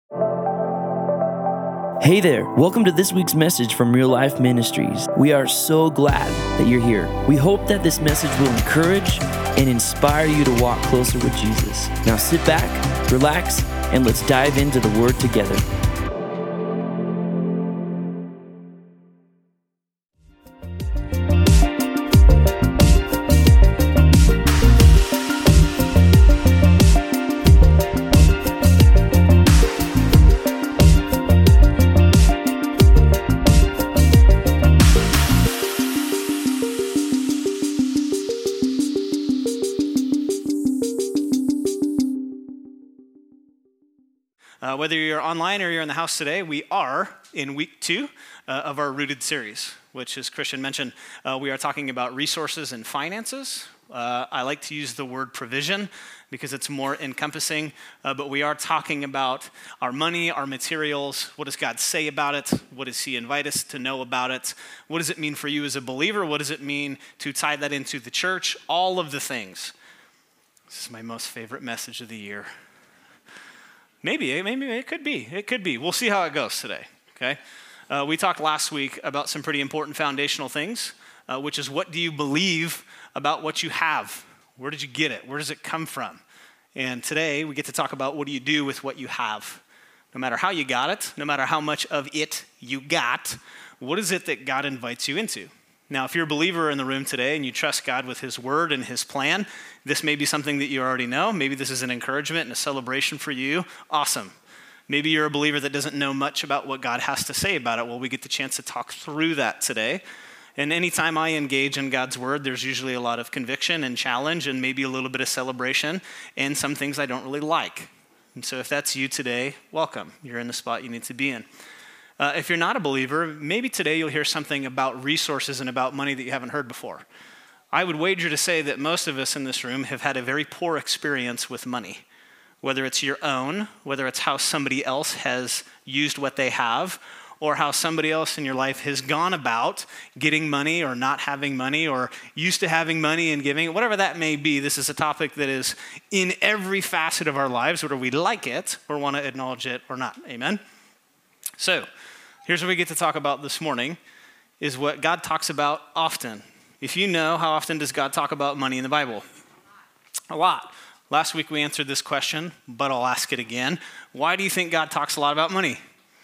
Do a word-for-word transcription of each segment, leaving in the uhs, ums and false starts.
Hey there, welcome to this week's message from Real Life Ministries. We are so glad that you're here. We hope that this message will encourage and inspire you to walk closer with Jesus. Now sit back, relax, and let's dive into the Word together. Uh, whether you're online or you're in the house today, we are in week two uh, of our Rooted series, which, as Christian mentioned, uh, we are talking about resources and finances. Uh, I like to use the word provision because it's more encompassing, uh, but we are talking about our money, our materials. What does God say about it? What does He invite us to know about it? What does it mean for you as a believer? What does it mean to tie that into the church? All of the things. This is my most favorite message of the year. Maybe, maybe it could be. It could be. We'll see how it goes today, okay? Uh, we talked last week about some pretty important foundational things, uh, which is what do you believe about what you have? Where did you get it? Where does it come from? And today we get to talk about what do you do with what you have? No matter how you got it, no matter how much of it you got, what is it that God invites you into? Now, if you're a believer in the room today and you trust God with His word and His plan, this may be something that you already know. Maybe this is an encouragement and a celebration for you. Awesome. Maybe you're a believer that doesn't know much about what God has to say about it. Well, we get the chance to talk through that today. And anytime I engage in God's word, there's usually a lot of conviction and challenge and maybe a little bit of celebration and some things I don't really like. And so if that's you today, welcome. You're in the spot you need to be in. Uh, if you're not a believer, maybe today you'll hear something about resources and about money that you haven't heard before. I would wager to say that most of us in this room have had a very poor experience with money, whether it's your own, whether it's how somebody else has used what they have, or how somebody else in your life has gone about getting money or not having money or used to having money and giving, whatever that may be. This is a topic that is in every facet of our lives, whether we like it or want to acknowledge it or not. Amen? So, here's what we get to talk about this morning, is what God talks about often. If you know, how often does God talk about money in the Bible? A lot. Last week we answered this question, but I'll ask it again. Why do you think God talks a lot about money?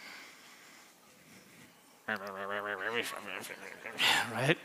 Right?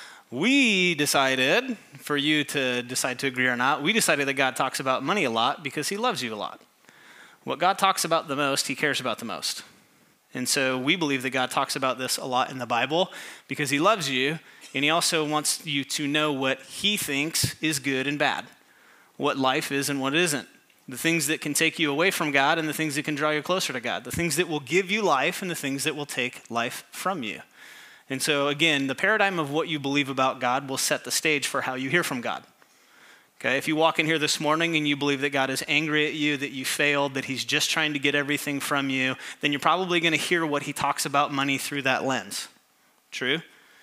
We decided, for you to decide to agree or not, we decided that God talks about money a lot because He loves you a lot. What God talks about the most, He cares about the most. And so we believe that God talks about this a lot in the Bible because He loves you, and He also wants you to know what He thinks is good and bad, what life is and what it isn't, the things that can take you away from God and the things that can draw you closer to God, the things that will give you life and the things that will take life from you. And so again, the paradigm of what you believe about God will set the stage for how you hear from God. Okay, if you walk in here this morning and you believe that God is angry at you, that you failed, that He's just trying to get everything from you, then you're probably going to hear what He talks about money through that lens. True?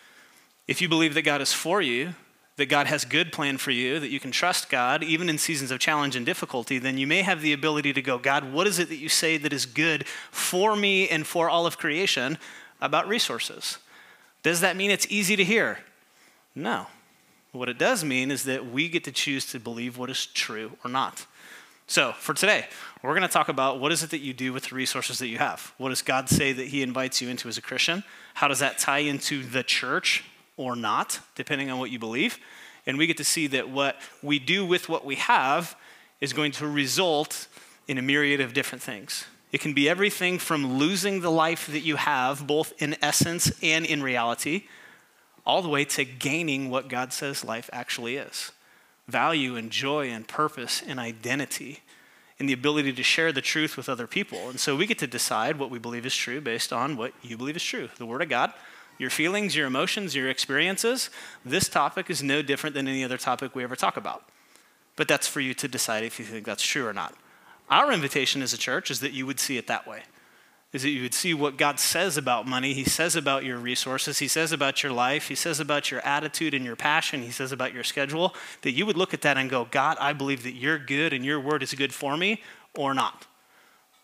If you believe that God is for you, that God has good plan for you, that you can trust God even in seasons of challenge and difficulty, then you may have the ability to go, God, what is it that you say that is good for me and for all of creation about resources? Does that mean it's easy to hear? No. What it does mean is that we get to choose to believe what is true or not. So for today, we're going to talk about what is it that you do with the resources that you have. What does God say that He invites you into as a Christian? How does that tie into the church or not, depending on what you believe? And we get to see that what we do with what we have is going to result in a myriad of different things. It can be everything from losing the life that you have, both in essence and in reality, all the way to gaining what God says life actually is. Value and joy and purpose and identity and the ability to share the truth with other people. And so we get to decide what we believe is true based on what you believe is true. The Word of God, your feelings, your emotions, your experiences. This topic is no different than any other topic we ever talk about. But that's for you to decide if you think that's true or not. Our invitation as a church is that you would see it that way. Is that you would see what God says about money. He says about your resources. He says about your life. He says about your attitude and your passion. He says about your schedule. That you would look at that and go, God, I believe that you're good and your word is good for me or not.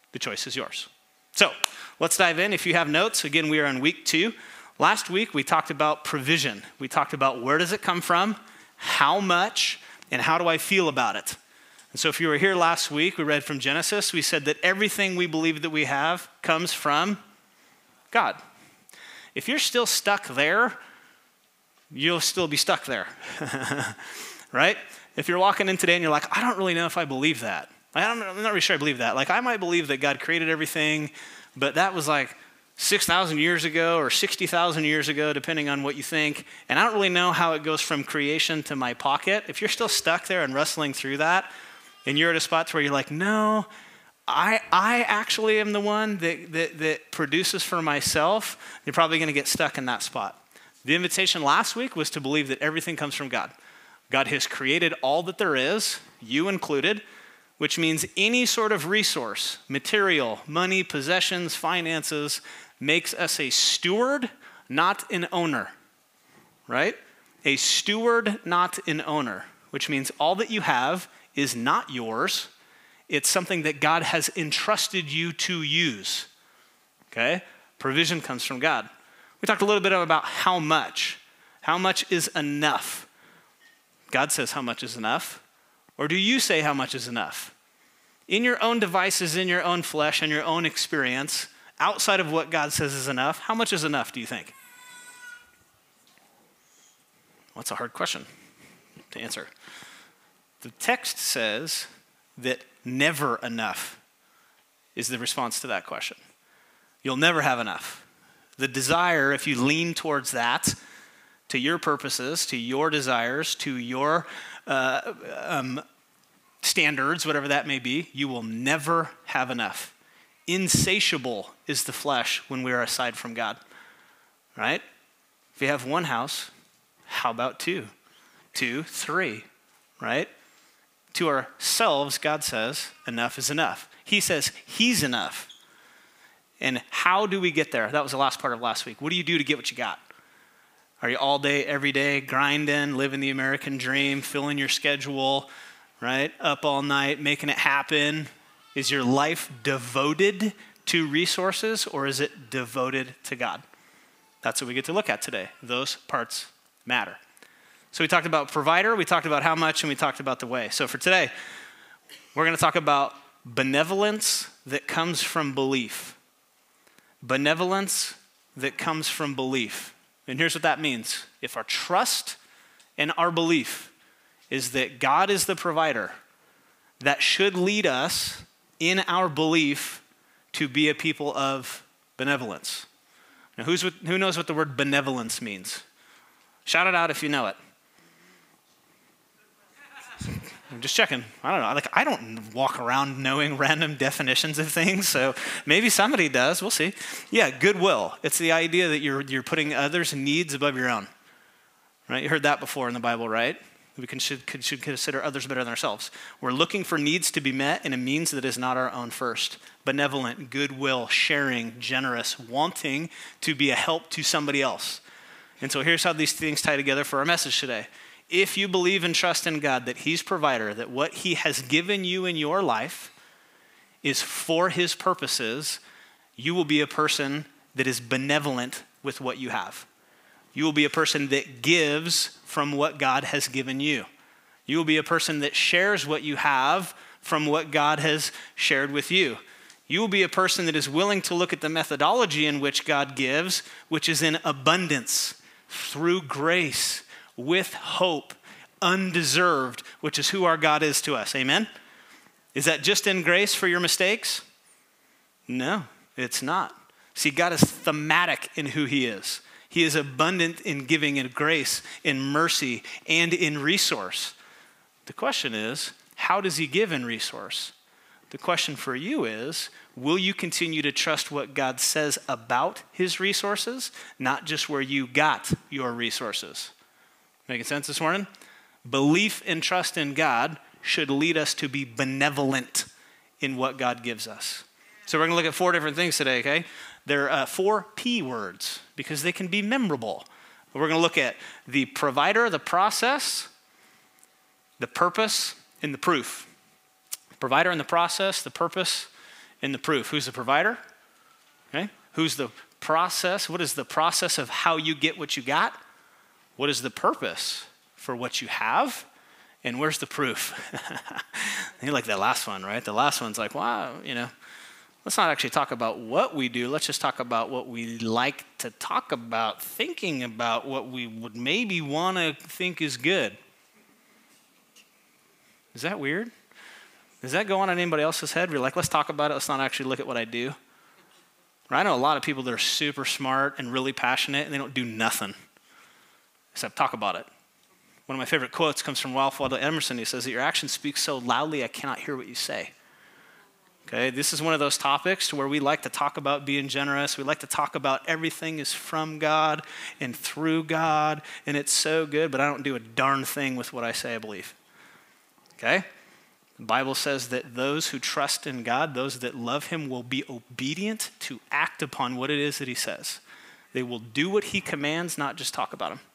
The choice is yours. So let's dive in. If you have notes, again, we are on week two. Last week, we talked about provision. We talked about where does it come from, how much, and how do I feel about it. And so if you were here last week, we read from Genesis. We said that everything we believe that we have comes from God. If you're still stuck there, you'll still be stuck there, right? If you're walking in today and you're like, I don't really know if I believe that. I don't, I'm not really sure I believe that. Like, I might believe that God created everything, but that was like six thousand years ago or sixty thousand years ago, depending on what you think. And I don't really know how it goes from creation to my pocket. If you're still stuck there and wrestling through that, and you're at a spot where you're like, no, I I actually am the one that, that, that produces for myself, you're probably going to get stuck in that spot. The invitation last week was to believe that everything comes from God. God has created all that there is, you included, which means any sort of resource, material, money, possessions, finances, makes us a steward, not an owner, right? A steward, not an owner, which means all that you have is not yours. It's something that God has entrusted you to use, okay? Provision comes from God. We talked a little bit about how much. How much is enough? God says how much is enough. Or do you say how much is enough? In your own devices, in your own flesh, and your own experience, outside of what God says is enough, how much is enough, do you think? Well, that's a hard question to answer. The text says that never enough is the response to that question. You'll never have enough. The desire, if you lean towards that, to your purposes, to your desires, to your uh, um, standards, whatever that may be, you will never have enough. Insatiable is the flesh when we are aside from God, right? If you have one house, how about two? Two, three, right? To ourselves, God says, enough is enough. He says he's enough. And how do we get there? That was the last part of last week. What do you do to get what you got? Are you all day, every day, grinding, living the American dream, filling your schedule, right? Up all night, making it happen? Is your life devoted to resources, or is it devoted to God? That's what we get to look at today. Those parts matter. So we talked about provider, we talked about how much, and we talked about the way. So for today, we're going to talk about benevolence that comes from belief. Benevolence that comes from belief. And here's what that means. If our trust and our belief is that God is the provider, that should lead us in our belief to be a people of benevolence. Now, who's, who knows what the word benevolence means? Shout it out if you know it. I'm just checking. I don't know. Like, I don't walk around knowing random definitions of things, so maybe somebody does. We'll see. Yeah, goodwill. It's the idea that you're you're putting others' needs above your own. Right? You heard that before in the Bible, right? We can, should, should consider others better than ourselves. We're looking for needs to be met in a means that is not our own first. Benevolent, goodwill, sharing, generous, wanting to be a help to somebody else. And so here's how these things tie together for our message today. If you believe and trust in God that he's provider, that what he has given you in your life is for his purposes, you will be a person that is benevolent with what you have. You will be a person that gives from what God has given you. You will be a person that shares what you have from what God has shared with you. You will be a person that is willing to look at the methodology in which God gives, which is in abundance, through grace, with hope, undeserved, which is who our God is to us. Amen? Is that just in grace for your mistakes? No, it's not. See, God is thematic in who he is. He is abundant in giving in grace, in mercy, and in resource. The question is, how does he give in resource? The question for you is, will you continue to trust what God says about his resources, not just where you got your resources? Making sense this morning? Belief and trust in God should lead us to be benevolent in what God gives us. So we're going to look at four different things today, okay? They're uh, four P words because they can be memorable. We're going to look at the provider, the process, the purpose, and the proof. Provider and the process, the purpose, and the proof. Who's the provider? Okay. Who's the process? What is the process of how you get what you got? What is the purpose for what you have? And where's the proof? You like that last one, right? The last one's like, wow, you know, let's not actually talk about what we do. Let's just talk about what we like to talk about, thinking about what we would maybe want to think is good. Is that weird? Does that go on in anybody else's head? We're like, let's talk about it. Let's not actually look at what I do. I know a lot of people that are super smart and really passionate, and they don't do nothing except talk about it. One of my favorite quotes comes from Ralph Waldo Emerson. He says that your actions speak so loudly, I cannot hear what you say. Okay, this is one of those topics to where we like to talk about being generous. We like to talk about everything is from God and through God, and it's so good, but I don't do a darn thing with what I say I believe. Okay? The Bible says that those who trust in God, those that love him, will be obedient to act upon what it is that he says. They will do what he commands, not just talk about him.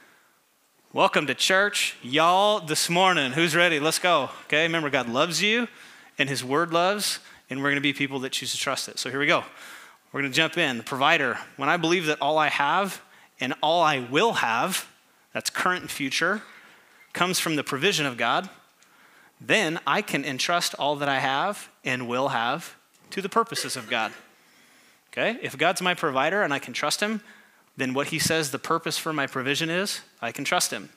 Welcome to church, y'all, this morning. Who's ready? Let's go. Okay, remember, God loves you, and his word loves, and we're going to be people that choose to trust it. So here we go. We're going to jump in. The provider. When I believe that all I have and all I will have, that's current and future, comes from the provision of God, then I can entrust all that I have and will have to the purposes of God. Okay? If God's my provider and I can trust him, then what he says the purpose for my provision is, I can trust him.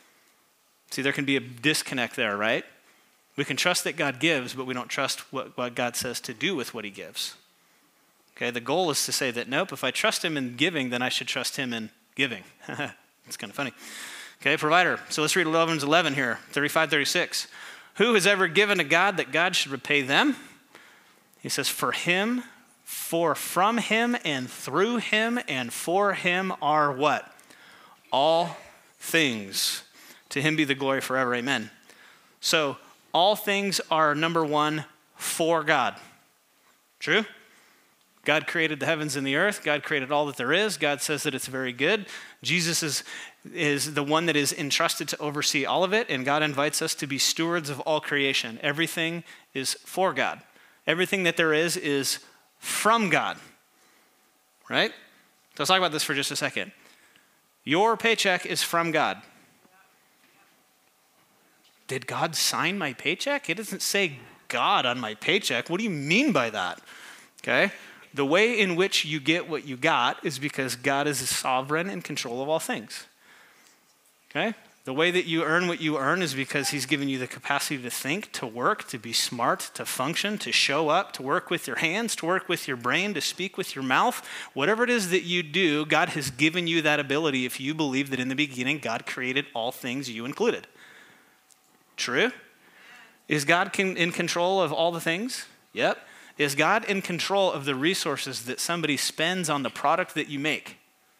See, there can be a disconnect there, right? We can trust that God gives, but we don't trust what, what God says to do with what he gives. Okay, the goal is to say that, nope, if I trust him in giving, then I should trust him in giving. It's kind of funny. Okay, provider. So let's read Romans eleven here, thirty-five, thirty-six. Who has ever given to God that God should repay them? He says, for him, for from him and through him and for him are what? All things. To him be the glory forever. Amen. So all things are, number one, for God. True? God created the heavens and the earth. God created all that there is. God says that it's very good. Jesus is, is the one that is entrusted to oversee all of it, and God invites us to be stewards of all creation. Everything is for God. Everything that there is is from God, right? So let's talk about this for just a second. Your paycheck is from God. Did God sign my paycheck? It doesn't say God on my paycheck. What do you mean by that? Okay? The way in which you get what you got is because God is sovereign and in control of all things. Okay? The way that you earn what you earn is because he's given you the capacity to think, to work, to be smart, to function, to show up, to work with your hands, to work with your brain, to speak with your mouth. Whatever it is that you do, God has given you that ability if you believe that in the beginning God created all things, you included. True? Is God in control of all the things? Yep. Is God in control of the resources that somebody spends on the product that you make?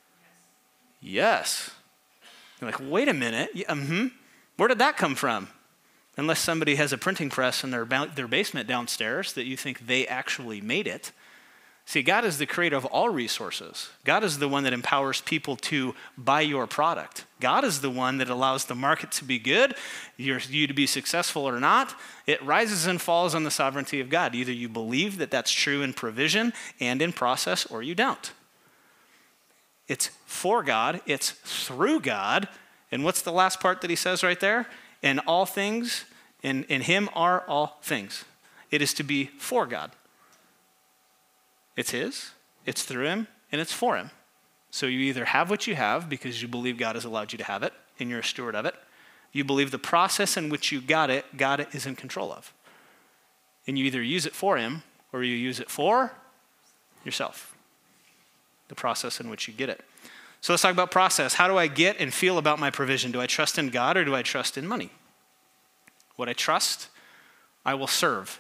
Yes. You're like, wait a minute. Yeah, mm-hmm. Where did that come from? Unless somebody has a printing press in their, ba- their basement downstairs that you think they actually made it. See, God is the creator of all resources. God is the one that empowers people to buy your product. God is the one that allows the market to be good, you to be successful or not. It rises and falls on the sovereignty of God. Either you believe that that's true in provision and in process, or you don't. It's for God, it's through God, and what's the last part that he says right there? And all things, in, in him are all things. It is to be for God. It's his, it's through him, and it's for him. So you either have what you have because you believe God has allowed you to have it, and you're a steward of it. You believe the process in which you got it, God is in control of. And you either use it for him, or you use it for yourself. The process in which you get it. So let's talk about process. How do I get and feel about my provision? Do I trust in God or do I trust in money? What I trust, I will serve.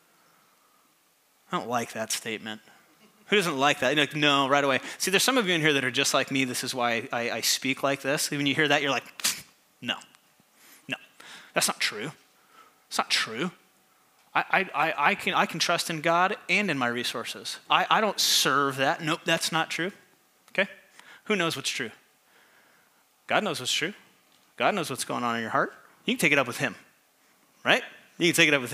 I don't like that statement. Who doesn't like that? You're like, no, right away. See, there's some of you in here that are just like me. This is why I, I speak like this. When you hear that, you're like, no, no, that's not true. It's not true. I, I, I, can, I can trust in God and in my resources. I, I don't serve that. Nope, that's not true. Okay? Who knows what's true? God knows what's true. God knows what's going on in your heart. You can take it up with him, right? You can take it up with him.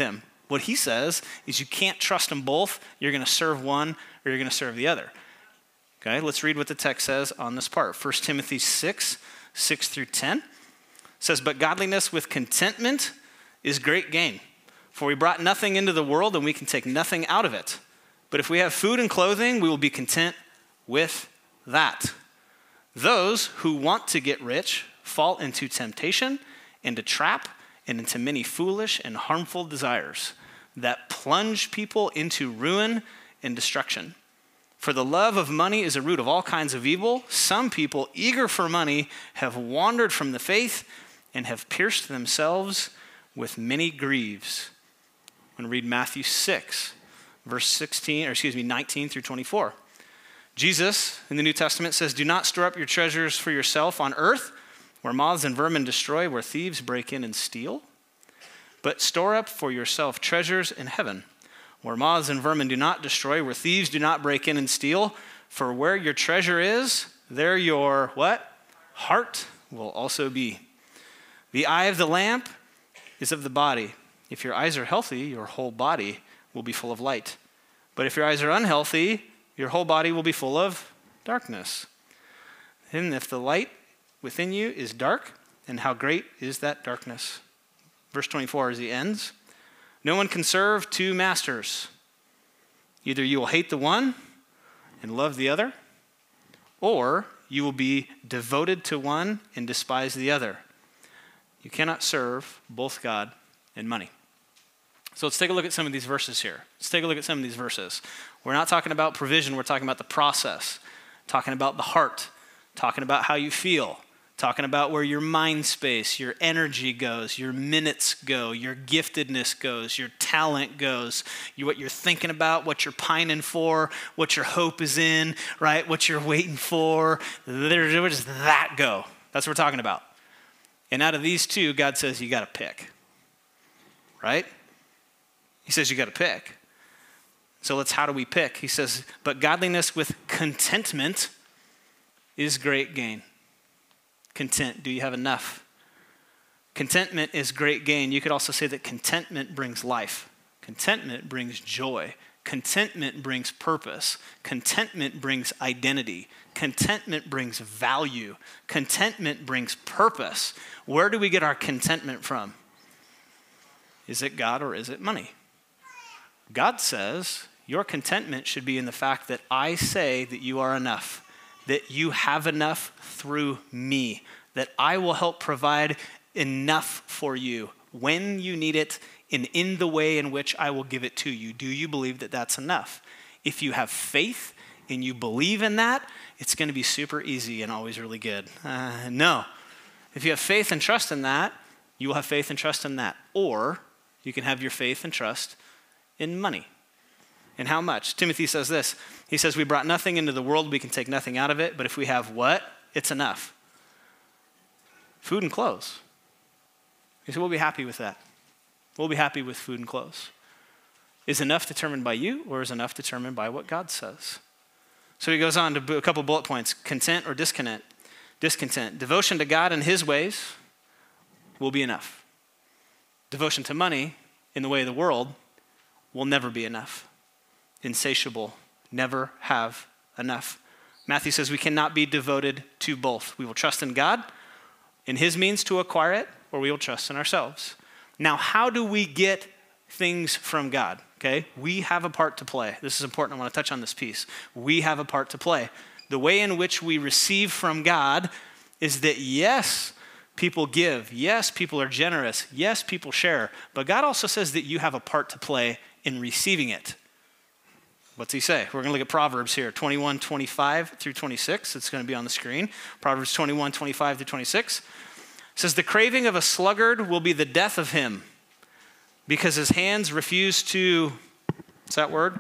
What he says is you can't trust them both. You're going to serve one or you're going to serve the other. Okay, let's read what the text says on this part. First Timothy six, six through ten says, but godliness with contentment is great gain. For we brought nothing into the world and we can take nothing out of it. But if we have food and clothing, we will be content with that. Those who want to get rich fall into temptation, into trap, and into many foolish and harmful desires that plunge people into ruin and destruction. For the love of money is a root of all kinds of evil. Some people, eager for money, have wandered from the faith and have pierced themselves with many griefs. I'm going to read Matthew six, verse sixteen, or excuse me, nineteen through twenty-four. Jesus in the New Testament says, do not store up your treasures for yourself on earth, where moths and vermin destroy, where thieves break in and steal. But store up for yourself treasures in heaven, where moths and vermin do not destroy, where thieves do not break in and steal. For where your treasure is, there your, what? Heart will also be. The eye of the lamp is of the body. If your eyes are healthy, your whole body will be full of light. But if your eyes are unhealthy, your whole body will be full of darkness. And if the light within you is dark, then how great is that darkness? Verse twenty-four as he ends. No one can serve two masters. Either you will hate the one and love the other, or you will be devoted to one and despise the other. You cannot serve both God and money. So let's take a look at some of these verses here. Let's take a look at some of these verses. We're not talking about provision, we're talking about the process, talking about the heart, talking about how you feel, talking about where your mind space, your energy goes, your minutes go, your giftedness goes, your talent goes, you, what you're thinking about, what you're pining for, what your hope is in, right? What you're waiting for. Where does that go? That's what we're talking about. And out of these two, God says you got to pick, right? He says you got to pick. So let's, how do we pick? He says, but godliness with contentment is great gain. Content, do you have enough? Contentment is great gain. You could also say that contentment brings life. Contentment brings joy. Contentment brings purpose. Contentment brings identity. Contentment brings value. Contentment brings purpose. Where do we get our contentment from? Is it God or is it money? God says your contentment should be in the fact that I say that you are enough, that you have enough through me, that I will help provide enough for you when you need it and in the way in which I will give it to you. Do you believe that that's enough? If you have faith and you believe in that, it's going to be super easy and always really good. Uh, no. If you have faith and trust in that, you will have faith and trust in that. Or you can have your faith and trust in money. And how much? Timothy says this. He says, we brought nothing into the world, we can take nothing out of it, but if we have what? It's enough. Food and clothes. He said, we'll be happy with that. We'll be happy with food and clothes. Is enough determined by you, or is enough determined by what God says? So he goes on to a couple bullet points. Content or discontent? Discontent. Devotion to God and his ways will be enough. Devotion to money in the way of the world will never be enough. Insatiable, never have enough. Matthew says we cannot be devoted to both. We will trust in God, in his means to acquire it, or we will trust in ourselves. Now, how do we get things from God? Okay, we have a part to play. This is important. I want to touch on this piece. We have a part to play. The way in which we receive from God is that, yes, people give. Yes, people are generous. Yes, people share. But God also says that you have a part to play in receiving it. What's he say? We're going to look at Proverbs here, twenty-one, twenty-five through twenty-six. It's going to be on the screen. Proverbs twenty-one, twenty-five through twenty-six. It says, the craving of a sluggard will be the death of him, because his hands refuse to, what's that word?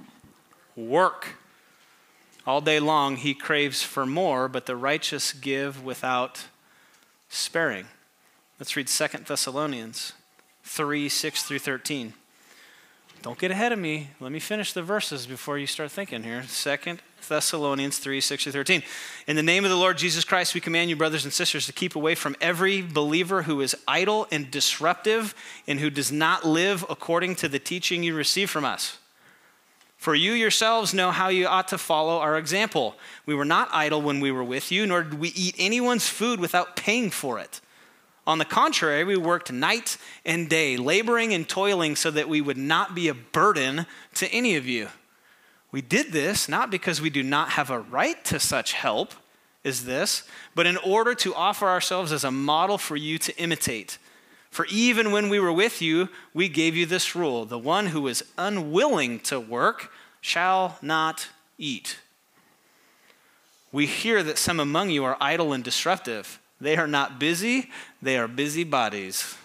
Work. All day long he craves for more, but the righteous give without sparing. Let's read Second Thessalonians three, six through thirteen. Don't get ahead of me. Let me finish the verses before you start thinking here. Second Thessalonians three, six through thirteen. In the name of the Lord Jesus Christ, we command you, brothers and sisters, to keep away from every believer who is idle and disruptive and who does not live according to the teaching you receive from us. For you yourselves know how you ought to follow our example. We were not idle when we were with you, nor did we eat anyone's food without paying for it. On the contrary, we worked night and day, laboring and toiling so that we would not be a burden to any of you. We did this not because we do not have a right to such help as this, but in order to offer ourselves as a model for you to imitate. For even when we were with you, we gave you this rule: the one who is unwilling to work shall not eat. We hear that some among you are idle and disruptive. They are not busy, they are busybodies.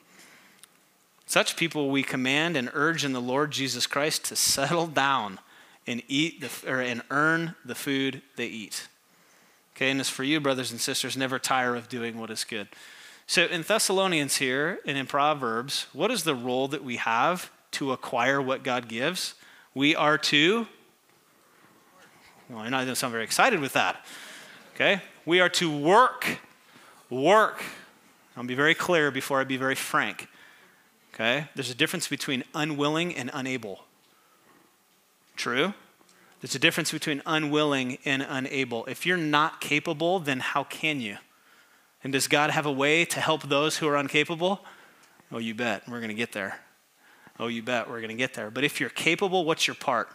Such people we command and urge in the Lord Jesus Christ to settle down and eat the, or, and earn the food they eat. Okay, and as for you, brothers and sisters, never tire of doing what is good. So in Thessalonians here and in Proverbs, what is the role that we have to acquire what God gives? We are to, well, you're not going to sound very excited with that. Okay, we are to work, work. I'll be very clear before I be very frank. Okay, there's a difference between unwilling and unable. True? There's a difference between unwilling and unable. If you're not capable, then how can you? And does God have a way to help those who are incapable? Oh, you bet. We're going to get there. Oh, you bet. We're going to get there. But if you're capable, what's your part?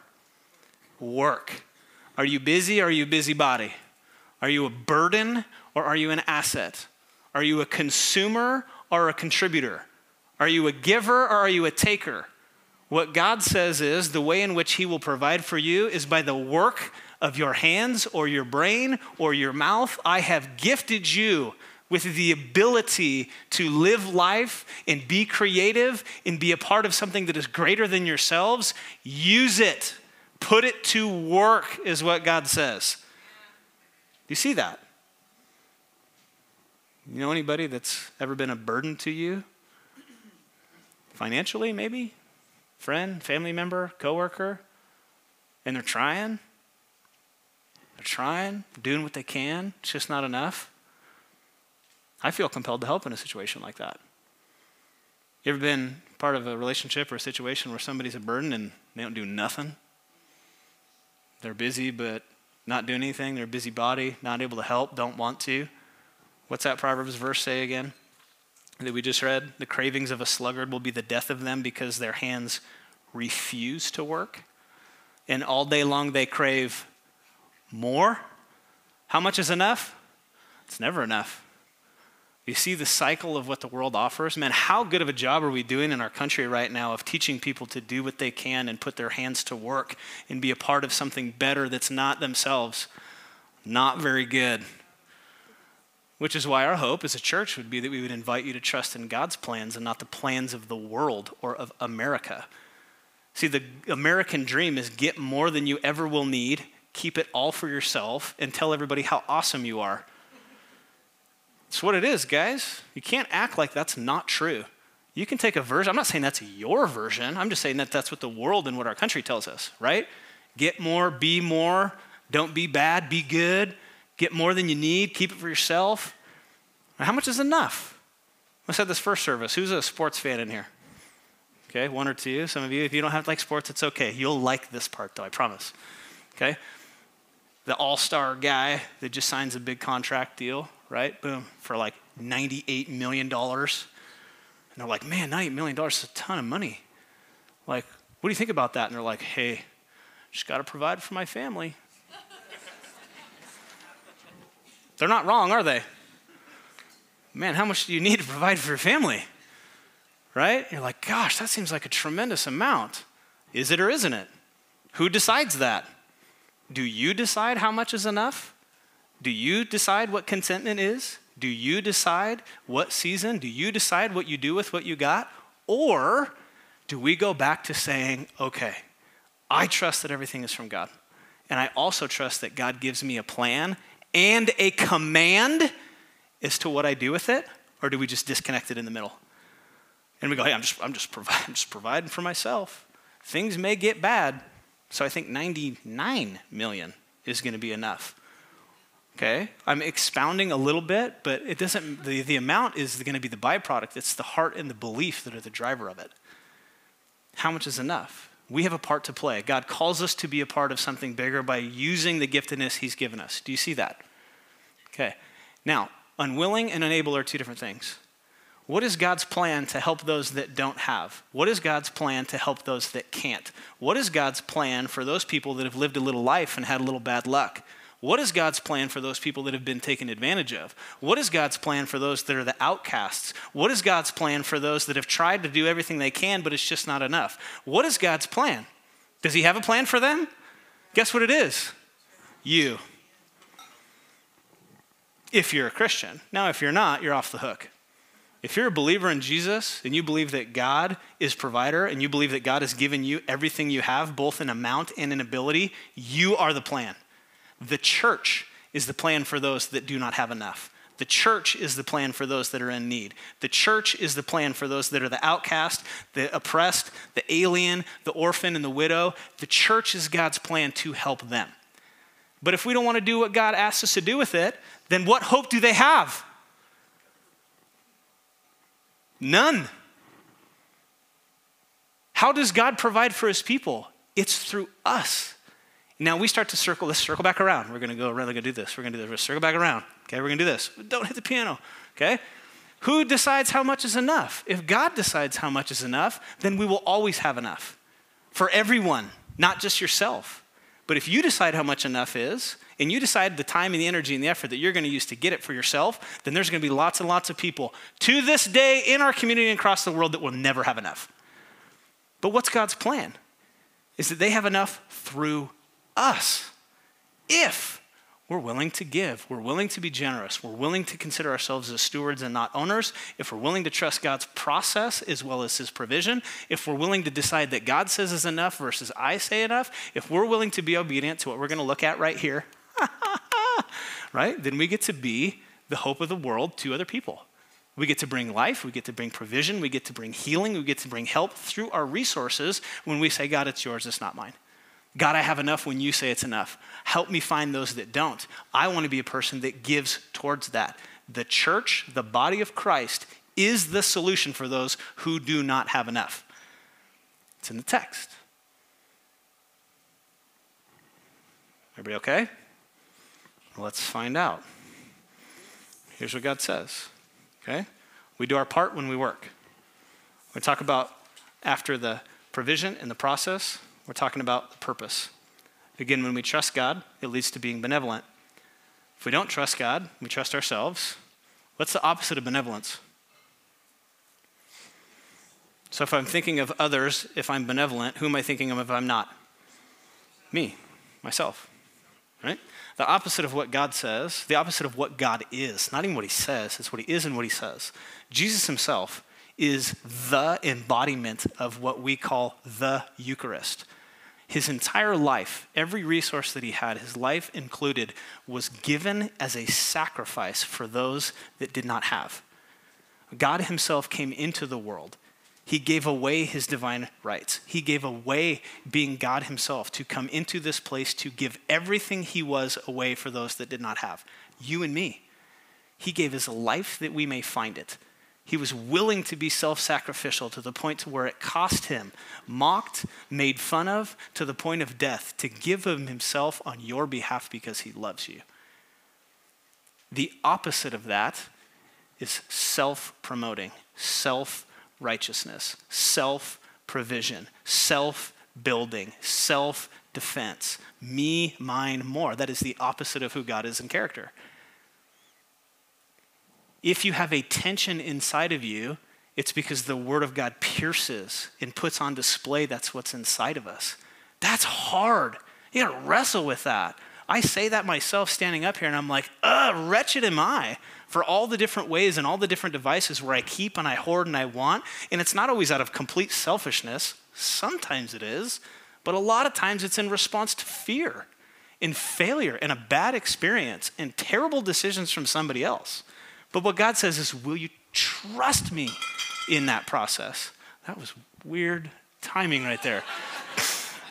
Work. Are you busy or are you a busybody? Are you a burden or are you an asset? Are you a consumer or a contributor? Are you a giver or are you a taker? What God says is the way in which he will provide for you is by the work of your hands or your brain or your mouth. I have gifted you with the ability to live life and be creative and be a part of something that is greater than yourselves. Use it. Put it to work is what God says. Do you see that? You know anybody that's ever been a burden to you? Financially, maybe? Friend, family member, coworker, and they're trying. They're trying, doing what they can. It's just not enough. I feel compelled to help in a situation like that. You ever been part of a relationship or a situation where somebody's a burden and they don't do nothing? They're busy but not doing anything. They're a busybody, not able to help, don't want to. What's that Proverbs verse say again that we just read? The cravings of a sluggard will be the death of them because their hands refuse to work. And all day long they crave more. How much is enough? It's never enough. You see the cycle of what the world offers? Man, how good of a job are we doing in our country right now of teaching people to do what they can and put their hands to work and be a part of something better that's not themselves? Not very good. Which is why our hope as a church would be that we would invite you to trust in God's plans and not the plans of the world or of America. See, the American dream is get more than you ever will need, keep it all for yourself, and tell everybody how awesome you are. It's what it is, guys. You can't act like that's not true. You can take a version. I'm not saying that's your version. I'm just saying that that's what the world and what our country tells us, right? Get more, be more, don't be bad, be good. Get more than you need, keep it for yourself. How much is enough? Let's have this first service. Who's a sports fan in here? Okay, one or two. Some of you, if you don't have to like sports, it's okay. You'll like this part though, I promise. Okay? The all-star guy that just signs a big contract deal, right? Boom, for like ninety-eight million dollars. And they're like, man, ninety-eight million dollars is a ton of money. Like, what do you think about that? And they're like, hey, just got to provide for my family. They're not wrong, are they? Man, how much do you need to provide for your family? Right? You're like, gosh, that seems like a tremendous amount. Is it or isn't it? Who decides that? Do you decide how much is enough? Do you decide what contentment is? Do you decide what season? Do you decide what you do with what you got? Or do we go back to saying, okay, I trust that everything is from God. And I also trust that God gives me a plan and a command as to what I do with it? Or do we just disconnect it in the middle? And we go, hey, I'm just, I'm just, provi- I'm just providing for myself. Things may get bad, so I think ninety-nine million is going to be enough. Okay, I'm expounding a little bit, but it doesn't, the, the amount is going to be the byproduct. It's the heart and the belief that are the driver of it. How much is enough? We have a part to play. God calls us to be a part of something bigger by using the giftedness he's given us. Do you see that? Okay, now, unwilling and unable are two different things. What is God's plan to help those that don't have? What is God's plan to help those that can't? What is God's plan for those people that have lived a little life and had a little bad luck? What is God's plan for those people that have been taken advantage of? What is God's plan for those that are the outcasts? What is God's plan for those that have tried to do everything they can, but it's just not enough? What is God's plan? Does he have a plan for them? Guess what it is? You. If you're a Christian. Now, if you're not, you're off the hook. If you're a believer in Jesus and you believe that God is provider and you believe that God has given you everything you have, both in amount and in ability, you are the plan. The church is the plan for those that do not have enough. The church is the plan for those that are in need. The church is the plan for those that are the outcast, the oppressed, the alien, the orphan, and the widow. The church is God's plan to help them. But if we don't want to do what God asks us to do with it, then what hope do they have? None. How does God provide for his people? It's through us. Now we start to circle, let's circle back around. We're going to go around, we're going to do this. We're going to do this. We're going to circle back around. Okay, we're going to do this. Don't hit the piano. Okay? Who decides how much is enough? If God decides how much is enough, then we will always have enough for everyone, not just yourself. But if you decide how much enough is, and you decide the time and the energy and the effort that you're going to use to get it for yourself, then there's going to be lots and lots of people to this day in our community and across the world that will never have enough. But what's God's plan? Is that they have enough through us. If we're willing to give, we're willing to be generous, we're willing to consider ourselves as stewards and not owners, if we're willing to trust God's process as well as his provision, if we're willing to decide that God says is enough versus I say enough, if we're willing to be obedient to what we're going to look at right here, right, then we get to be the hope of the world to other people. We get to bring life, we get to bring provision, we get to bring healing, we get to bring help through our resources when we say, God, it's yours, it's not mine. God, I have enough when you say it's enough. Help me find those that don't. I want to be a person that gives towards that. The church, the body of Christ, is the solution for those who do not have enough. It's in the text. Everybody okay? Let's find out. Here's what God says, okay? We do our part when we work. We talk about after the provision and the process, we're talking about the purpose. Again, when we trust God, it leads to being benevolent. If we don't trust God, we trust ourselves. What's the opposite of benevolence? So if I'm thinking of others, if I'm benevolent, who am I thinking of if I'm not? Me, myself, right? The opposite of what God says, the opposite of what God is, not even what he says, it's what he is and what he says. Jesus himself is the embodiment of what we call the Eucharist. His entire life, every resource that he had, his life included, was given as a sacrifice for those that did not have. God himself came into the world. He gave away his divine rights. He gave away being God himself to come into this place to give everything he was away for those that did not have. You and me. He gave his life that we may find it. He was willing to be self-sacrificial to the point to where it cost him, mocked, made fun of, to the point of death, to give of himself on your behalf because he loves you. The opposite of that is self-promoting, self-righteousness, self-provision, self-building, self-defense. Me, mine, more. That is the opposite of who God is in character. If you have a tension inside of you, it's because the word of God pierces and puts on display that's what's inside of us. That's hard. You gotta wrestle with that. I say that myself standing up here and I'm like, ugh, wretched am I for all the different ways and all the different devices where I keep and I hoard and I want. And it's not always out of complete selfishness. Sometimes it is, but a lot of times it's in response to fear and failure and a bad experience and terrible decisions from somebody else. But what God says is, will you trust me in that process? That was weird timing right there.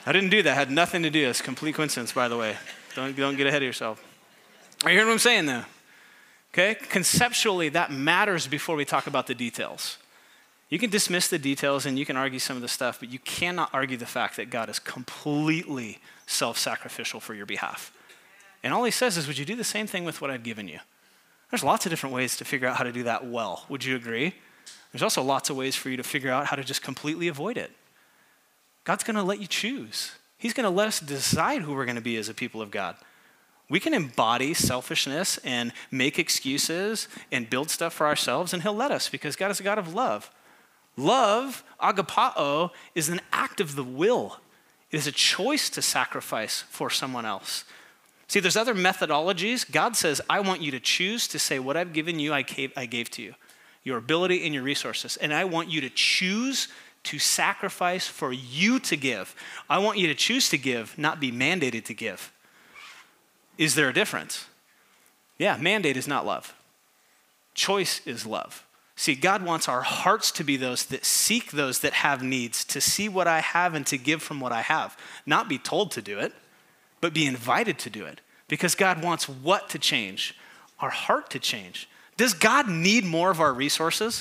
I didn't do that. Had nothing to do. It's complete coincidence, by the way. Don't, don't get ahead of yourself. Are you hearing what I'm saying, though? Okay? Conceptually, that matters before we talk about the details. You can dismiss the details and you can argue some of the stuff, but you cannot argue the fact that God is completely self-sacrificial for your behalf. And all he says is, would you do the same thing with what I've given you? There's lots of different ways to figure out how to do that well. Would you agree? There's also lots of ways for you to figure out how to just completely avoid it. God's going to let you choose. He's going to let us decide who we're going to be as a people of God. We can embody selfishness and make excuses and build stuff for ourselves, and he'll let us because God is a God of love. Love, agapao, is an act of the will. It is a choice to sacrifice for someone else. See, there's other methodologies. God says, I want you to choose to say, what I've given you, I gave, I gave to you. Your ability and your resources. And I want you to choose to sacrifice for you to give. I want you to choose to give, not be mandated to give. Is there a difference? Yeah, mandate is not love. Choice is love. See, God wants our hearts to be those that seek those that have needs, to see what I have and to give from what I have. Not be told to do it, but be invited to do it. Because God wants what to change? Our heart to change. Does God need more of our resources?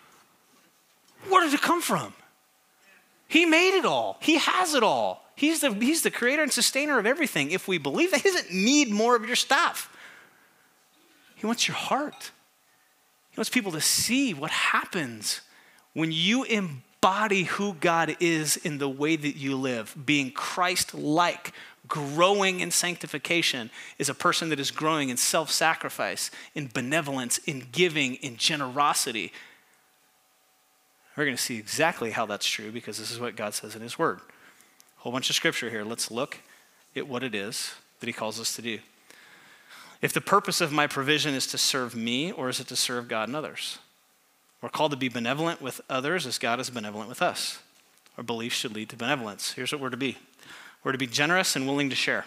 Where did it come from? He made it all. He has it all. He's the, he's the creator and sustainer of everything. If we believe that, he doesn't need more of your stuff. He wants your heart. He wants people to see what happens when you embody who God is in the way that you live. Being Christ-like, growing in sanctification is a person that is growing in self-sacrifice, in benevolence, in giving, in generosity. We're going to see exactly how that's true because this is what God says in his word. A whole bunch of scripture here. Let's look at what it is that he calls us to do. If the purpose of my provision is to serve me, or is it to serve God and others? We're called to be benevolent with others as God is benevolent with us. Our beliefs should lead to benevolence. Here's what we're to be. We're to be generous and willing to share.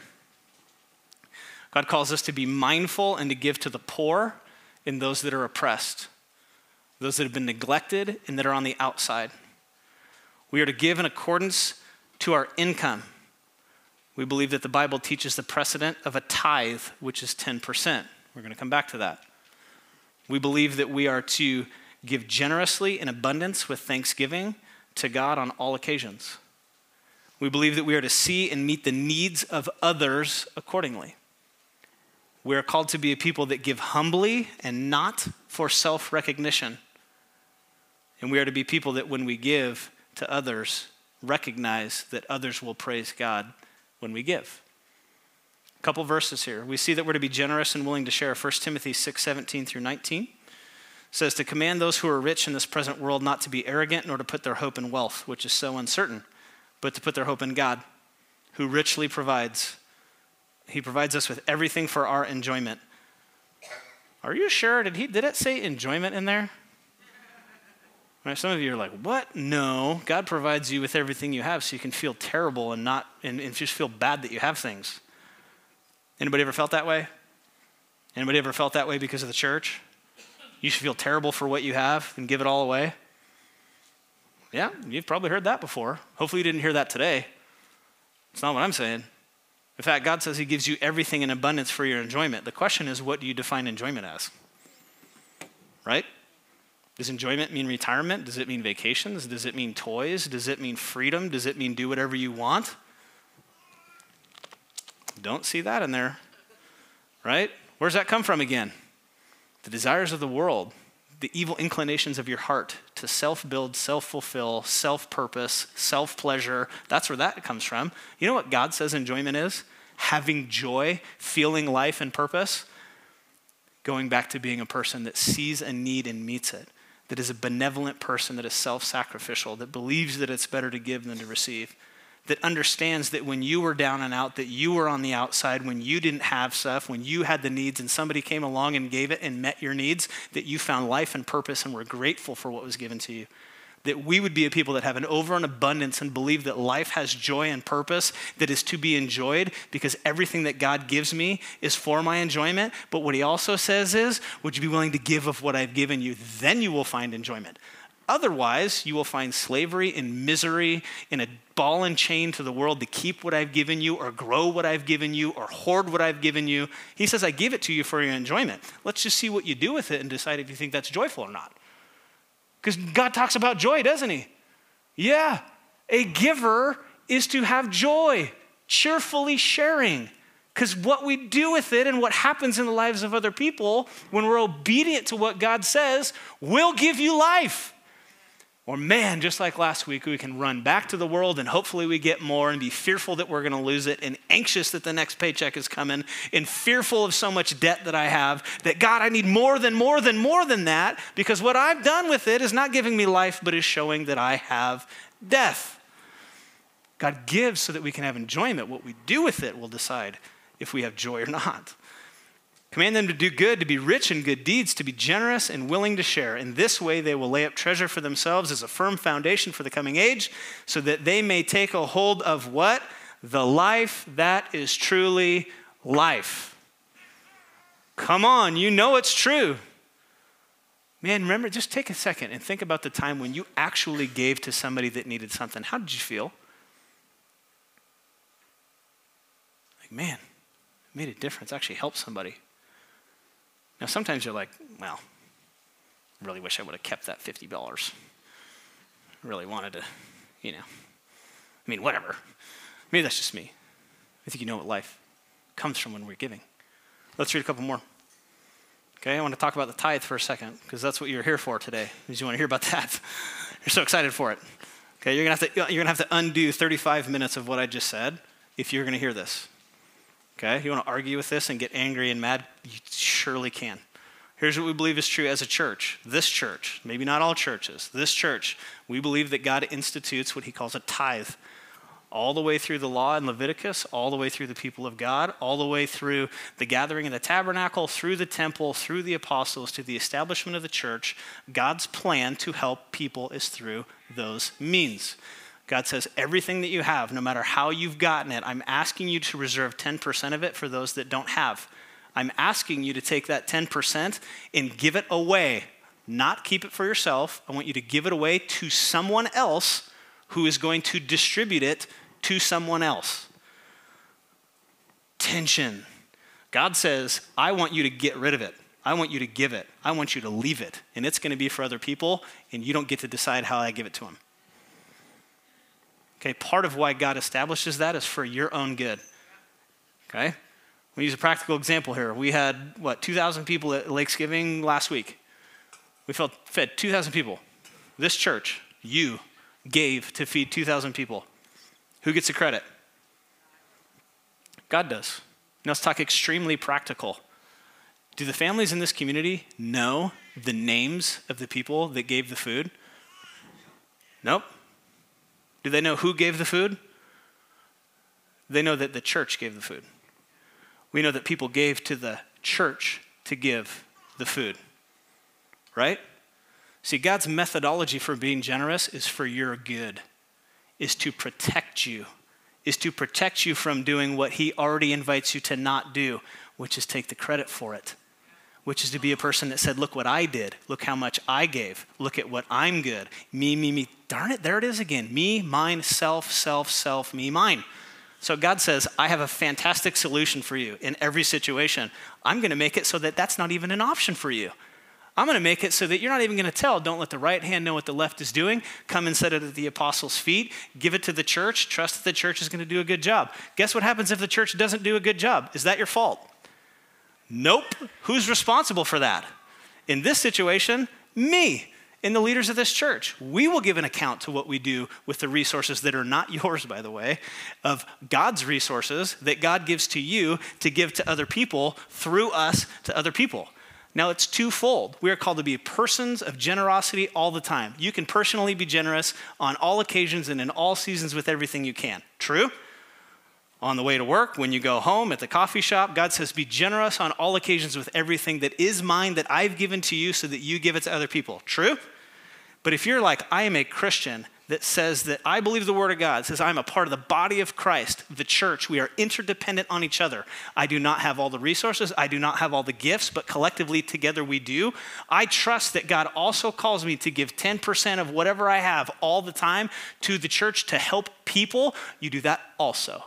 God calls us to be mindful and to give to the poor and those that are oppressed, those that have been neglected and that are on the outside. We are to give in accordance to our income. We believe that the Bible teaches the precedent of a tithe, which is ten percent. We're going to come back to that. We believe that we are to give generously in abundance with thanksgiving to God on all occasions. We believe that we are to see and meet the needs of others accordingly. We are called to be a people that give humbly and not for self-recognition. And we are to be people that when we give to others, recognize that others will praise God when we give. A couple verses here. We see that we're to be generous and willing to share. First Timothy six, seventeen through nineteen says to command those who are rich in this present world not to be arrogant nor to put their hope in wealth, which is so uncertain, but to put their hope in God, who richly provides. He provides us with everything for our enjoyment. Are you sure? Did he? Did it say enjoyment in there? Right, some of you are like, what? No, God provides you with everything you have so you can feel terrible and not and, and just feel bad that you have things. Anybody ever felt that way? Anybody ever felt that way because of the church? You should feel terrible for what you have and give it all away? Yeah, you've probably heard that before. Hopefully you didn't hear that today. It's not what I'm saying. In fact, God says he gives you everything in abundance for your enjoyment. The question is, what do you define enjoyment as? Right? Does enjoyment mean retirement? Does it mean vacations? Does it mean toys? Does it mean freedom? Does it mean do whatever you want? Don't see that in there, right? Where's that come from again? The desires of the world, the evil inclinations of your heart to self-build, self-fulfill, self-purpose, self-pleasure. That's where that comes from. You know what God says enjoyment is? Having joy, feeling life and purpose. Going back to being a person that sees a need and meets it. That is a benevolent person, that is self-sacrificial, that believes that it's better to give than to receive, that understands that when you were down and out, that you were on the outside, when you didn't have stuff, when you had the needs and somebody came along and gave it and met your needs, that you found life and purpose and were grateful for what was given to you. That we would be a people that have an over and abundance and believe that life has joy and purpose that is to be enjoyed because everything that God gives me is for my enjoyment. But what he also says is, would you be willing to give of what I've given you? Then you will find enjoyment. Otherwise, you will find slavery and misery in a ball and chain to the world to keep what I've given you or grow what I've given you or hoard what I've given you. He says, I give it to you for your enjoyment. Let's just see what you do with it and decide if you think that's joyful or not. Because God talks about joy, doesn't he? Yeah, a giver is to have joy, cheerfully sharing. Because what we do with it and what happens in the lives of other people when we're obedient to what God says will give you life. Or man, just like last week, we can run back to the world and hopefully we get more and be fearful that we're going to lose it and anxious that the next paycheck is coming and fearful of so much debt that I have that God, I need more than more than more than that because what I've done with it is not giving me life but is showing that I have death. God gives so that we can have enjoyment. What we do with it will decide if we have joy or not. Command them to do good, to be rich in good deeds, to be generous and willing to share. In this way, they will lay up treasure for themselves as a firm foundation for the coming age, so that they may take a hold of what? The life that is truly life. Come on, you know it's true. Man, remember, just take a second and think about the time when you actually gave to somebody that needed something. How did you feel? Like, man, it made a difference, actually helped somebody. Now, sometimes you're like, well, I really wish I would have kept that fifty dollars. I really wanted to, you know, I mean, whatever. Maybe that's just me. I think you know what life comes from when we're giving. Let's read a couple more. Okay, I want to talk about the tithe for a second, because that's what you're here for today, is you want to hear about that. You're so excited for it. Okay, you're going to have to, you're going to have to undo thirty-five minutes of what I just said if you're going to hear this. Okay, you want to argue with this and get angry and mad? You surely can. Here's what we believe is true as a church. This church, maybe not all churches, this church, we believe that God institutes what he calls a tithe. All the way through the law in Leviticus, all the way through the people of God, all the way through the gathering in the tabernacle, through the temple, through the apostles, to the establishment of the church, God's plan to help people is through those means. God says, everything that you have, no matter how you've gotten it, I'm asking you to reserve ten percent of it for those that don't have. I'm asking you to take that ten percent and give it away, not keep it for yourself. I want you to give it away to someone else who is going to distribute it to someone else. Tension. God says, I want you to get rid of it. I want you to give it. I want you to leave it. And it's going to be for other people, and you don't get to decide how I give it to them. Okay, part of why God establishes that is for your own good. Okay? We use a practical example here. We had, what, two thousand people at Lakesgiving last week. We fed, fed two thousand people. This church, you, gave to feed two thousand people. Who gets the credit? God does. Now let's talk extremely practical. Do the families in this community know the names of the people that gave the food? Nope. Do they know who gave the food? They know that the church gave the food. We know that people gave to the church to give the food, right? See, God's methodology for being generous is for your good, is to protect you, is to protect you from doing what he already invites you to not do, which is take the credit for it, which is to be a person that said, look what I did. Look how much I gave. Look at what I'm good. Me, me, me. Darn it, there it is again. Me, mine, self, self, self, me, mine. So God says, I have a fantastic solution for you in every situation. I'm going to make it so that that's not even an option for you. I'm going to make it so that you're not even going to tell. Don't let the right hand know what the left is doing. Come and set it at the apostles' feet. Give it to the church. Trust that the church is going to do a good job. Guess what happens if the church doesn't do a good job? Is that your fault? Nope. Who's responsible for that? In this situation, me and the leaders of this church. We will give an account to what we do with the resources that are not yours, by the way, of God's resources that God gives to you to give to other people through us to other people. Now, it's twofold. We are called to be persons of generosity all the time. You can personally be generous on all occasions and in all seasons with everything you can. True? On the way to work, when you go home, at the coffee shop, God says, be generous on all occasions with everything that is mine that I've given to you so that you give it to other people. True? But if you're like, I am a Christian that says that I believe the word of God. It says I'm a part of the body of Christ, the church. We are interdependent on each other. I do not have all the resources. I do not have all the gifts, but collectively together we do. I trust that God also calls me to give ten percent of whatever I have all the time to the church to help people. You do that also.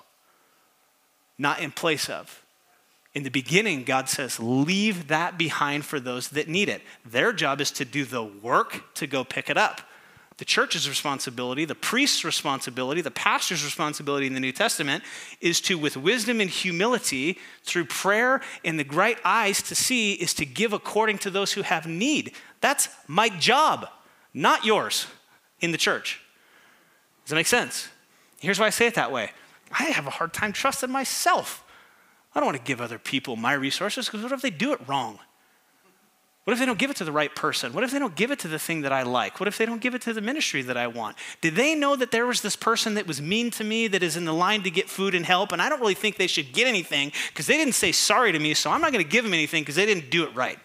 Not in place of. In the beginning, God says, leave that behind for those that need it. Their job is to do the work to go pick it up. The church's responsibility, the priest's responsibility, the pastor's responsibility in the New Testament is to, with wisdom and humility, through prayer and the right eyes to see, is to give according to those who have need. That's my job, not yours, in the church. Does that make sense? Here's why I say it that way. I have a hard time trusting myself. I don't want to give other people my resources because what if they do it wrong? What if they don't give it to the right person? What if they don't give it to the thing that I like? What if they don't give it to the ministry that I want? Did they know that there was this person that was mean to me that is in the line to get food and help, and I don't really think they should get anything because they didn't say sorry to me, so I'm not going to give them anything because they didn't do it right.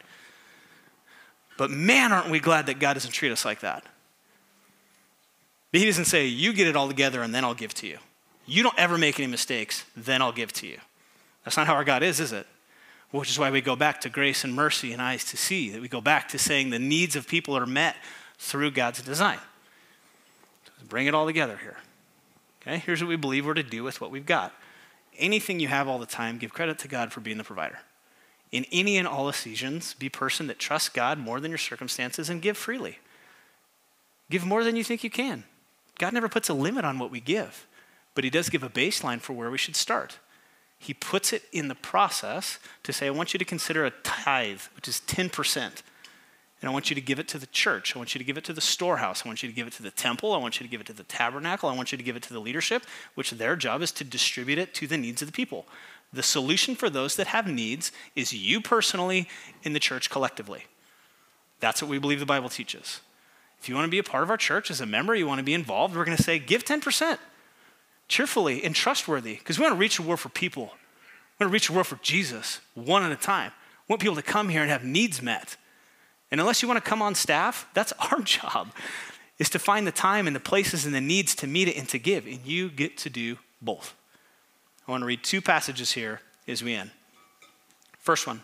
But man, aren't we glad that God doesn't treat us like that. But he doesn't say, you get it all together and then I'll give to you. You don't ever make any mistakes, then I'll give to you. That's not how our God is, is it? Which is why we go back to grace and mercy and eyes to see, that we go back to saying the needs of people are met through God's design. So bring it all together here. Okay, here's what we believe we're to do with what we've got. Anything you have all the time, give credit to God for being the provider. In any and all occasions, be a person that trusts God more than your circumstances and give freely. Give more than you think you can. God never puts a limit on what we give, but he does give a baseline for where we should start. He puts it in the process to say, I want you to consider a tithe, which is ten percent. And I want you to give it to the church. I want you to give it to the storehouse. I want you to give it to the temple. I want you to give it to the tabernacle. I want you to give it to the leadership, which their job is to distribute it to the needs of the people. The solution for those that have needs is you personally and the church collectively. That's what we believe the Bible teaches. If you want to be a part of our church as a member, you want to be involved, we're going to say, give ten percent. Cheerfully and trustworthy, because we want to reach the world for people. We want to reach the world for Jesus, one at a time. We want people to come here and have needs met. And unless you want to come on staff, that's our job, is to find the time and the places and the needs to meet it and to give. And you get to do both. I want to read two passages here as we end. First one,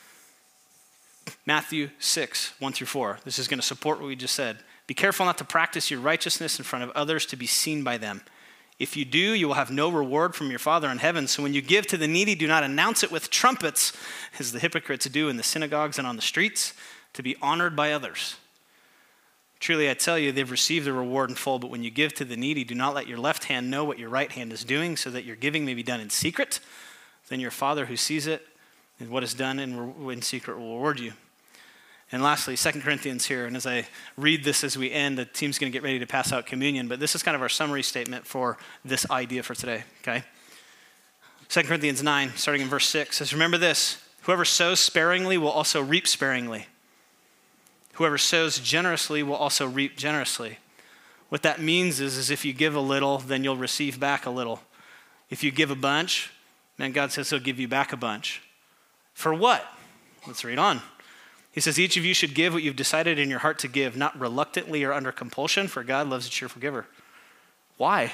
Matthew six, one through four. This is going to support what we just said. Be careful not to practice your righteousness in front of others to be seen by them. If you do, you will have no reward from your Father in heaven. So when you give to the needy, do not announce it with trumpets, as the hypocrites do in the synagogues and on the streets, to be honored by others. Truly, I tell you, they've received the reward in full. But when you give to the needy, do not let your left hand know what your right hand is doing, so that your giving may be done in secret. Then your Father who sees it and what is done in, in secret will reward you. And lastly, Second Corinthians here, and as I read this as we end, the team's going to get ready to pass out communion, but this is kind of our summary statement for this idea for today, okay? Second Corinthians nine, starting in verse six, says, remember this, whoever sows sparingly will also reap sparingly. Whoever sows generously will also reap generously. What that means is, is if you give a little, then you'll receive back a little. If you give a bunch, then God says he'll give you back a bunch. For what? Let's read on. He says, each of you should give what you've decided in your heart to give, not reluctantly or under compulsion, for God loves a cheerful giver. Why?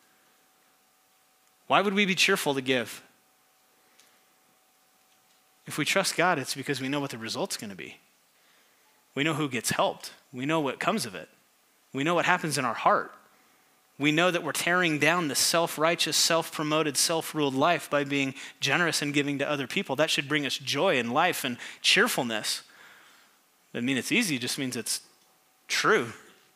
Why would we be cheerful to give? If we trust God, it's because we know what the result's going to be. We know who gets helped. We know what comes of it. We know what happens in our heart. We know that we're tearing down the self-righteous, self-promoted, self-ruled life by being generous and giving to other people. That should bring us joy in life and cheerfulness. Doesn't mean it's easy, it just means it's true.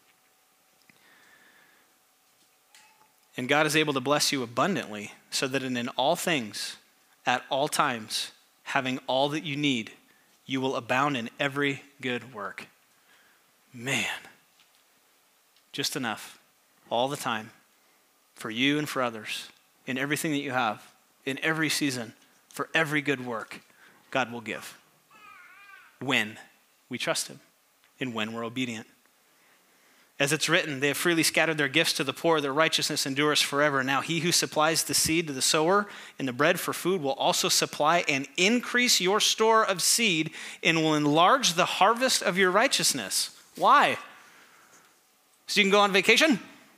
And God is able to bless you abundantly so that in all things, at all times, having all that you need, you will abound in every good work. Man, just enough all the time for you and for others, in everything that you have, in every season, for every good work, God will give. When we trust him and when we're obedient. As it's written, they have freely scattered their gifts to the poor, their righteousness endures forever. Now he who supplies the seed to the sower and the bread for food will also supply and increase your store of seed and will enlarge the harvest of your righteousness. Why? So you can go on vacation?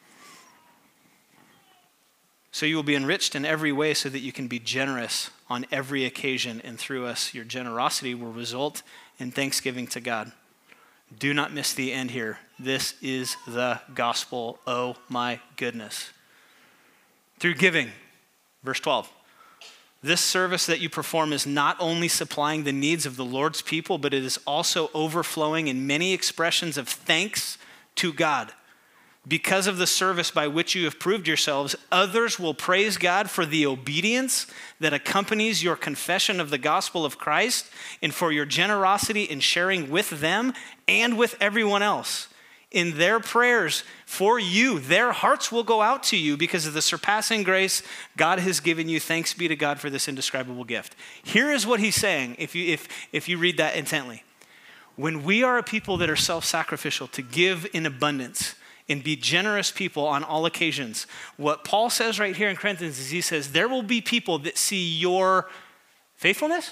So you will be enriched in every way so that you can be generous on every occasion, and through us, your generosity will result in thanksgiving to God. Do not miss the end here. This is the gospel. Oh my goodness. Through giving, verse twelve. This service that you perform is not only supplying the needs of the Lord's people, but it is also overflowing in many expressions of thanks to God. Because of the service by which you have proved yourselves, others will praise God for the obedience that accompanies your confession of the gospel of Christ and for your generosity in sharing with them and with everyone else. In their prayers for you, their hearts will go out to you because of the surpassing grace God has given you. Thanks be to God for this indescribable gift. Here is what he's saying if you, if, if you read that intently. When we are a people that are self-sacrificial, to give in abundance, and be generous people on all occasions. What Paul says right here in Corinthians is he says, there will be people that see your faithfulness?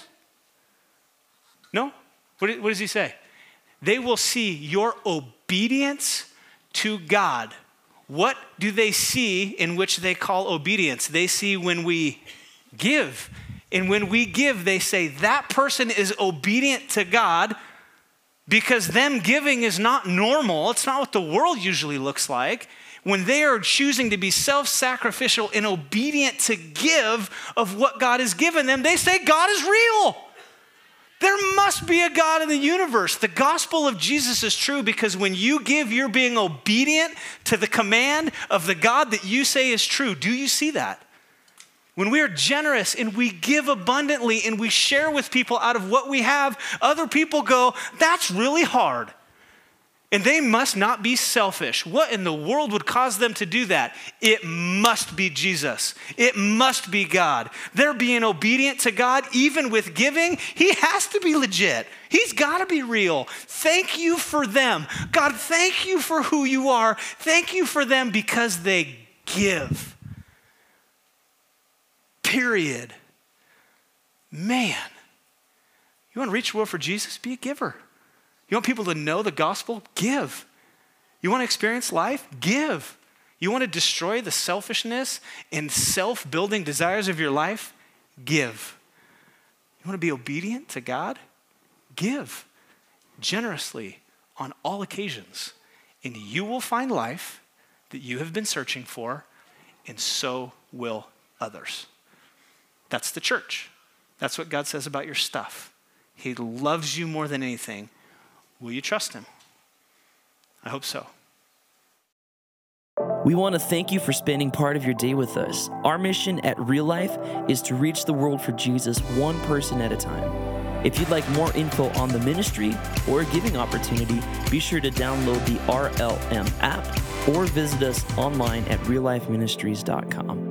No? What, what does he say? They will see your obedience to God. What do they see in which they call obedience? They see when we give. And when we give, they say that person is obedient to God, because them giving is not normal. It's not what the world usually looks like. When they are choosing to be self-sacrificial and obedient to give of what God has given them, they say God is real. There must be a God in the universe. The gospel of Jesus is true because when you give, you're being obedient to the command of the God that you say is true. Do you see that? When we are generous and we give abundantly and we share with people out of what we have, other people go, that's really hard. And they must not be selfish. What in the world would cause them to do that? It must be Jesus. It must be God. They're being obedient to God even with giving. He has to be legit. He's got to be real. Thank you for them. God, thank you for who you are. Thank you for them because they give. Period. Man, you want to reach the world for Jesus? Be a giver. You want people to know the gospel? Give. You want to experience life? Give. You want to destroy the selfishness and self-building desires of your life? Give. You want to be obedient to God? Give generously on all occasions, and you will find life that you have been searching for, and so will others. That's the church. That's what God says about your stuff. He loves you more than anything. Will you trust him? I hope so. We want to thank you for spending part of your day with us. Our mission at Real Life is to reach the world for Jesus one person at a time. If you'd like more info on the ministry or a giving opportunity, be sure to download the R L M app or visit us online at real life ministries dot com.